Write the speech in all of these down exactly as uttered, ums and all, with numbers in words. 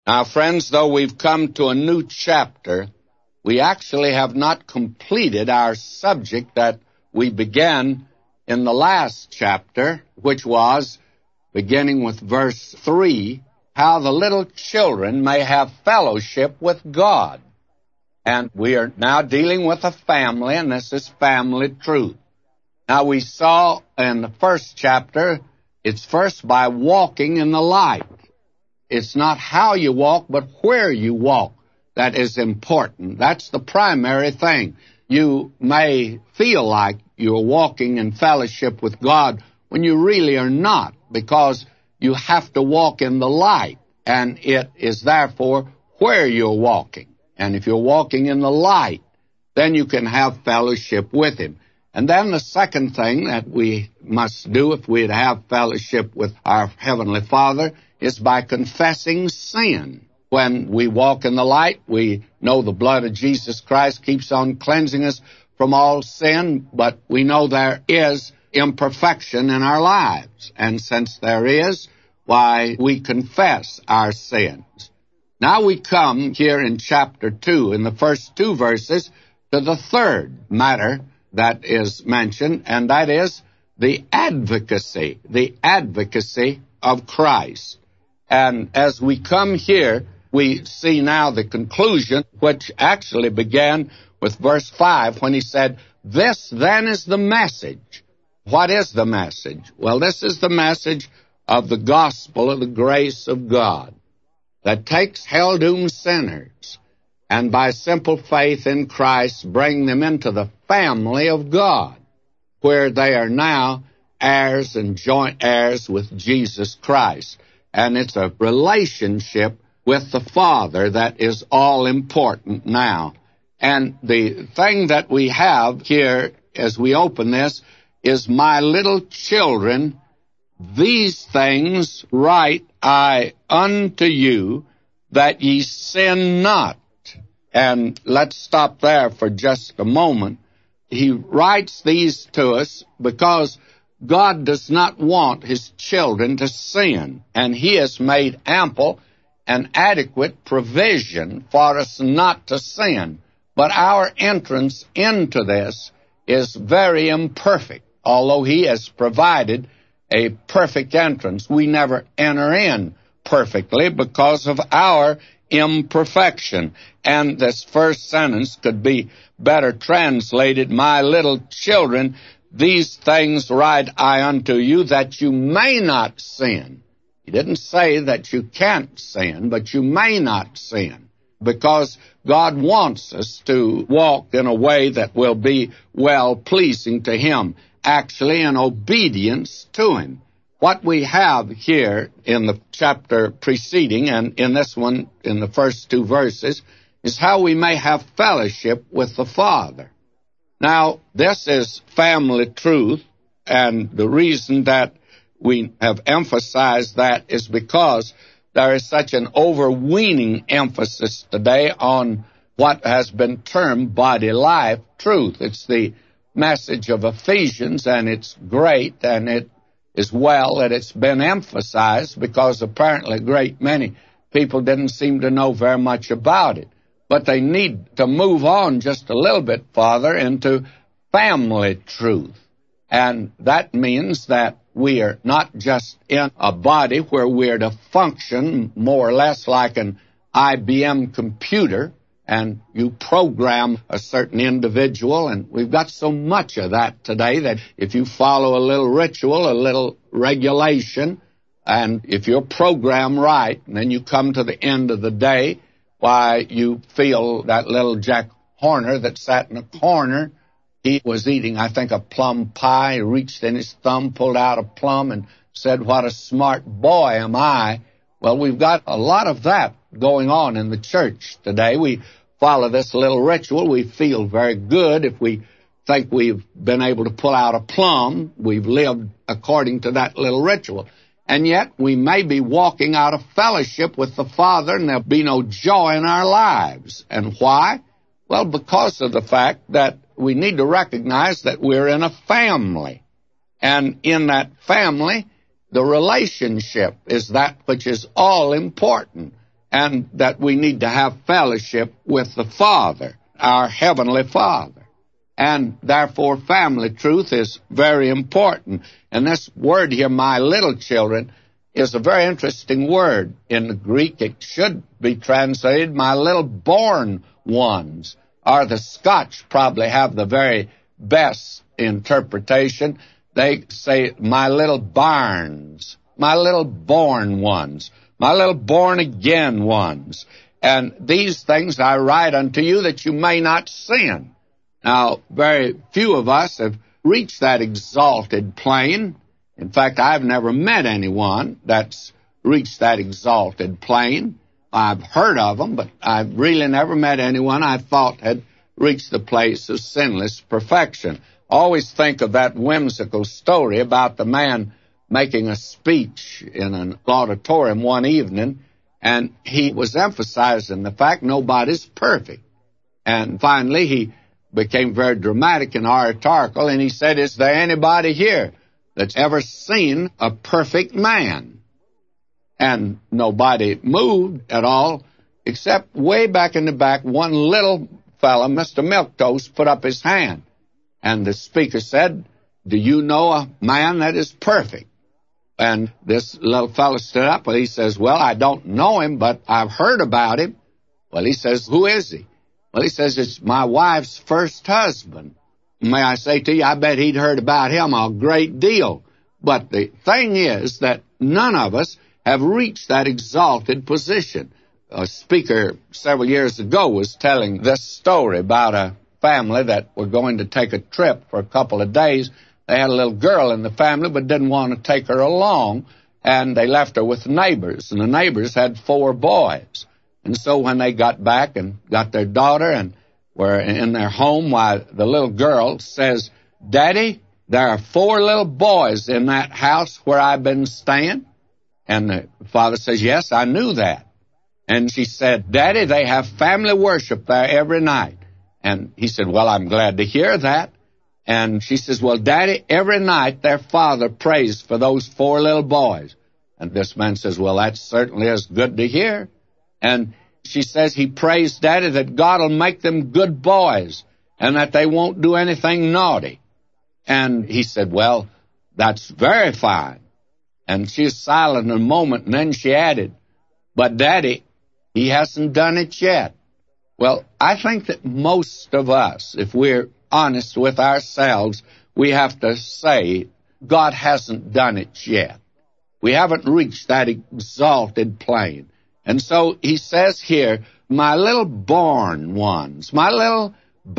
Now, friends, though we've come to a new chapter, we actually have not completed our subject that we began in the last chapter, which was, beginning with verse three, how the little children may have fellowship with God. And we are now dealing with a family, and this is family truth. Now, we saw in the first chapter, it's first by walking in the light. It's not how you walk, but where you walk that is important. That's the primary thing. You may feel like you're walking in fellowship with God when you really are not, because you have to walk in the light, and it is therefore where you're walking. And if you're walking in the light, then you can have fellowship with Him. And then the second thing that we must do if we'd have fellowship with our Heavenly Father is by confessing sin. When we walk in the light, we know the blood of Jesus Christ keeps on cleansing us from all sin, but we know there is imperfection in our lives. And since there is, why, we confess our sins. Now we come here in chapter two, in the first two verses, to the third matter that is mentioned, and that is the advocacy, the advocacy of Christ. And as we come here, we see now the conclusion, which actually began with verse five, when he said, "This then is the message." What is the message? Well, this is the message of the gospel of the grace of God that takes hell-doomed sinners and by simple faith in Christ bring them into the family of God, where they are now heirs and joint heirs with Jesus Christ. And it's a relationship with the Father that is all important now. And the thing that we have here as we open this is, "My little children, these things write I unto you, that ye sin not." And let's stop there for just a moment. He writes these to us because God does not want His children to sin, and He has made ample and adequate provision for us not to sin. But our entrance into this is very imperfect. Although He has provided a perfect entrance, we never enter in perfectly because of our imperfection. And this first sentence could be better translated, "My little children, these things write I unto you, that you may not sin." He didn't say that you can't sin, but you may not sin, because God wants us to walk in a way that will be well-pleasing to Him, actually in obedience to Him. What we have here in the chapter preceding, and in this one, in the first two verses, is how we may have fellowship with the Father. Now, this is family truth, and the reason that we have emphasized that is because there is such an overweening emphasis today on what has been termed body life truth. It's the message of Ephesians, and it's great, and it is well that it's been emphasized, because apparently a great many people didn't seem to know very much about it. But they need to move on just a little bit farther into family truth. And that means that we are not just in a body where we're to function more or less like an I B M computer, and you program a certain individual, and we've got so much of that today that if you follow a little ritual, a little regulation, and if you're programmed right, and then you come to the end of the day, why, you feel that little Jack Horner that sat in a corner, he was eating, I think, a plum pie. He reached in his thumb, pulled out a plum, and said, "What a smart boy am I." Well, we've got a lot of that going on in the church today. We follow this little ritual. We feel very good if we think we've been able to pull out a plum. We've lived according to that little ritual. And yet we may be walking out of fellowship with the Father, and there'll be no joy in our lives. And why? Well, because of the fact that we need to recognize that we're in a family. And in that family, the relationship is that which is all important. and that we need to have fellowship with the Father, our Heavenly Father. And therefore, family truth is very important. And this word here, my little children, is a very interesting word. In the Greek, it should be translated, my little born ones. Or the Scotch probably have the very best interpretation. They say, my little barns, my little born ones, my little born-again ones. And these things I write unto you that you may not sin. Now, very few of us have reached that exalted plane. In fact, I've never met anyone that's reached that exalted plane. I've heard of them, but I've really never met anyone I thought had reached the place of sinless perfection. I always think of that whimsical story about the man making a speech in an auditorium one evening, and he was emphasizing the fact nobody's perfect. And finally, he became very dramatic and oratorical, and he said, is there anybody here that's ever seen a perfect man? And nobody moved at all, except way back in the back, one little fellow, Mister Milquetoast, put up his hand. And the speaker said, do you know a man that is perfect? And this little fellow stood up, and he says, well, I don't know him, but I've heard about him. Well, he says, who is he? Well, he says, it's my wife's first husband. May I say to you, I bet he'd heard about him a great deal. But the thing is that none of us have reached that exalted position. A speaker several years ago was telling this story about a family that were going to take a trip for a couple of days. They had a little girl in the family but didn't want to take her along, and they left her with neighbors, and the neighbors had four boys. And so when they got back and got their daughter and were in their home, why, the little girl says, Daddy, there are four little boys in that house where I've been staying. And the father says, yes, I knew that. And she said, Daddy, they have family worship there every night. And he said, well, I'm glad to hear that. And she says, well, Daddy, every night their father prays for those four little boys. And this man says, well, that certainly is good to hear. And she says, he prays, Daddy, that God will make them good boys and that they won't do anything naughty. And he said, well, that's very fine. And she was silent a moment, and then she added, but Daddy, he hasn't done it yet. Well, I think that most of us, if we're honest with ourselves, we have to say, God hasn't done it yet. We haven't reached that exalted plane. And so he says here, my little born ones, my little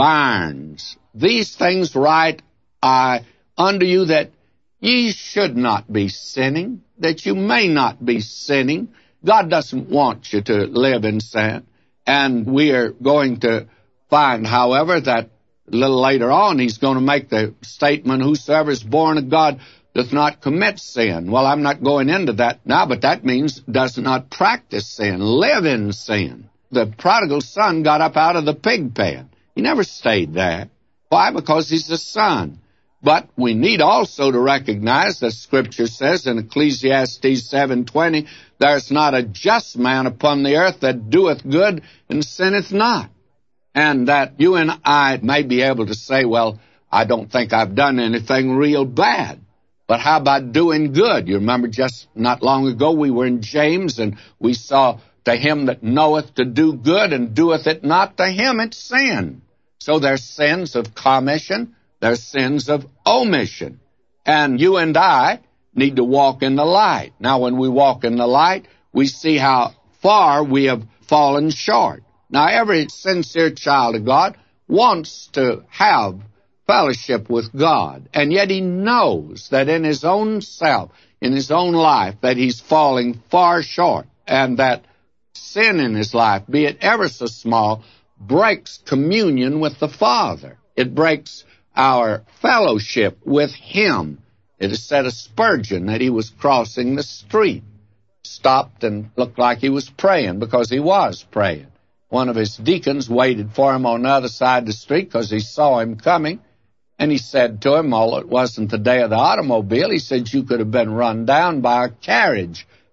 barns, these things write I unto you that ye should not be sinning, that you may not be sinning. God doesn't want you to live in sin. And we are going to find, however, that a little later on he's going to make the statement, whosoever is born of God doth not commit sin. Well, I'm not going into that now, but that means does not practice sin, live in sin. The prodigal son got up out of the pig pen. He never stayed there. Why? Because he's a son. But we need also to recognize that Scripture says in Ecclesiastes seven twenty, there's not a just man upon the earth that doeth good and sinneth not. And that you and I may be able to say, well, I don't think I've done anything real bad. But how about doing good? You remember just not long ago we were in James and we saw to him that knoweth to do good and doeth it not, to him it's sin. So there's sins of commission, there's sins of omission. And you and I need to walk in the light. Now, when we walk in the light, we see how far we have fallen short. Now, every sincere child of God wants to have fellowship with God, and yet he knows that in his own self, in his own life, that he's falling far short, and that sin in his life, be it ever so small, breaks communion with the Father. It breaks our fellowship with him. It is said of Spurgeon that he was crossing the street, stopped and looked like he was praying, because he was praying. One of his deacons waited for him on the other side of the street because he saw him coming. And he said to him, although it wasn't the day of the automobile, he said, you could have been run down by a carriage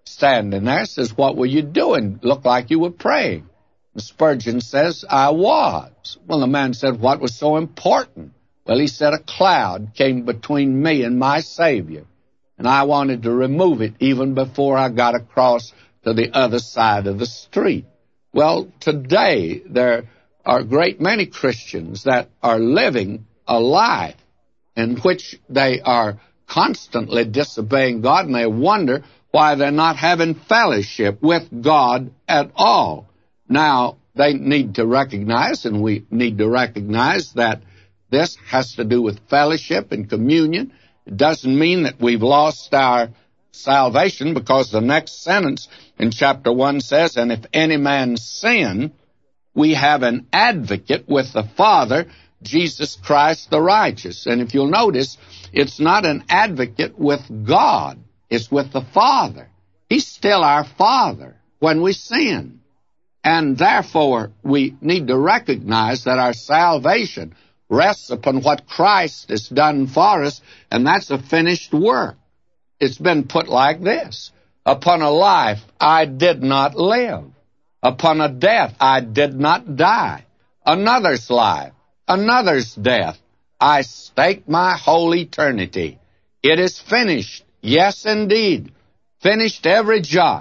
standing there, says, "What were you doing? Looked like you were praying." And Spurgeon says, "I was." Well, the man said, "What was so important?" Well, he said, "A cloud came between me and my Savior, and I wanted to remove it even before I got across to the other side of the street." Well, today there are a great many Christians that are living a life in which they are constantly disobeying God, and they wonder why they're not having fellowship with God at all. Now, they need to recognize, and we need to recognize, that this has to do with fellowship and communion. It doesn't mean that we've lost our salvation, because the next sentence in chapter one says, "And if any man sin, we have an advocate with the Father, Jesus Christ the righteous." And if you'll notice, it's not an advocate with God, it's with the Father. He's still our Father when we sin. And therefore, we need to recognize that our salvation rests upon what Christ has done for us, and that's a finished work. It's been put like this: "Upon a life I did not live, upon a death I did not die. Another's life, another's death, I stake my whole eternity. It is finished, yes indeed, finished every jot.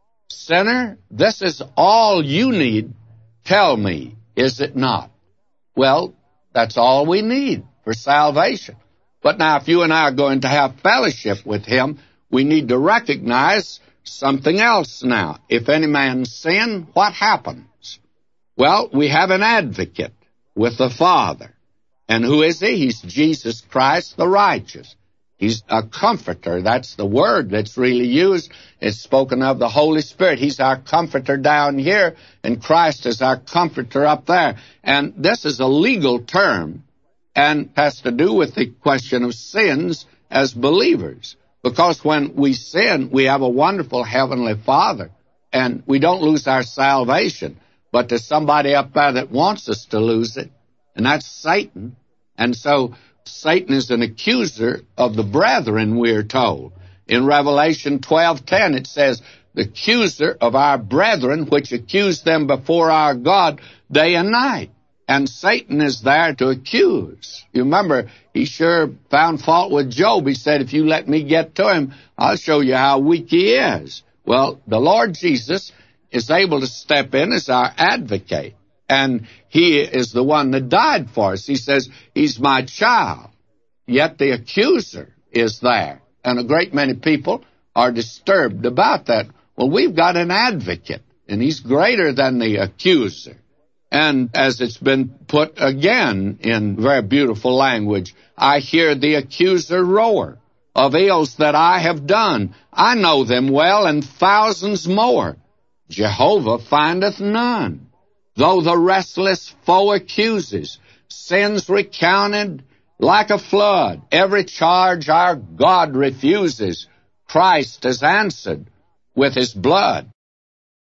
Sinner, this is all you need. Tell me, is it not?" Well, that's all we need for salvation. But now, if you and I are going to have fellowship with Him, we need to recognize something else now. If any man sin, what happens? Well, we have an advocate with the Father. And who is He? He's Jesus Christ the righteous. He's a comforter. That's the word that's really used. It's spoken of the Holy Spirit. He's our comforter down here, and Christ is our comforter up there. And this is a legal term, and has to do with the question of sins as believers. Because when we sin, we have a wonderful Heavenly Father, and we don't lose our salvation. But there's somebody up there that wants us to lose it, and that's Satan. And so Satan is an accuser of the brethren, we're told. In Revelation twelve ten, it says, "The accuser of our brethren, which accuse them before our God day and night." And Satan is there to accuse. You remember, he sure found fault with Job. He said, "If you let me get to him, I'll show you how weak he is." Well, the Lord Jesus is able to step in as our advocate. And He is the one that died for us. He says, "He's my child." Yet the accuser is there. And a great many people are disturbed about that. Well, we've got an advocate, and He's greater than the accuser. And as it's been put again in very beautiful language, "I hear the accuser roar of ills that I have done. I know them well, and thousands more. Jehovah findeth none. Though the restless foe accuses, sins recounted like a flood, every charge our God refuses, Christ has answered with His blood."